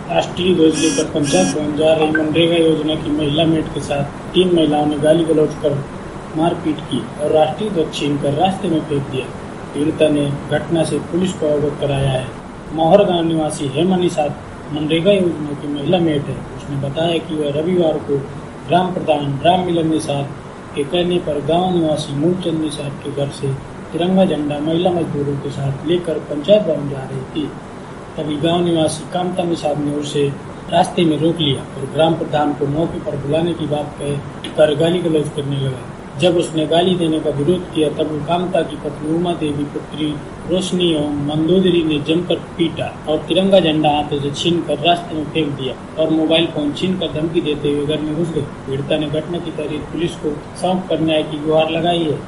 राष्ट्रीय ध्वज लेकर पंचायत भवन जा रही मनरेगा योजना की महिला मेट के साथ 3 महिलाओं ने गाली गलौज कर मारपीट की और राष्ट्रीय ध्वज छीनकर रास्ते में फेंक दिया। पीड़िता ने घटना से पुलिस को अवगत कराया है। मोहर गांव निवासी हेमा निषाद मनरेगा योजना की महिला मेट है। उसने बताया कि वह रविवार को ग्राम प्रधान राम मिलन निषाद के कहने पर गांव निवासी मूलचंद निषाद के घर से तिरंगा झंडा महिला मजदूरों के साथ लेकर पंचायत भवन जा रही थी। तभी गांव निवासी कामता निषाद ने उसे रास्ते में रोक लिया और ग्राम प्रधान को मौके पर बुलाने की बात कहकर गाली गलौज करने लगा। जब उसने गाली देने का विरोध किया तब कामता की पत्नी उमा देवी पुत्री रोशनी एवं मंदोदरी ने जमकर पीटा और तिरंगा झंडा हाथों से छीनकर रास्ते में फेंक दिया और मोबाइल फोन छीनकर धमकी देते हुए घर में घुस गए। पीड़िता ने घटना की तारीख पुलिस को सौंप कर न्याय की गुहार लगाई है।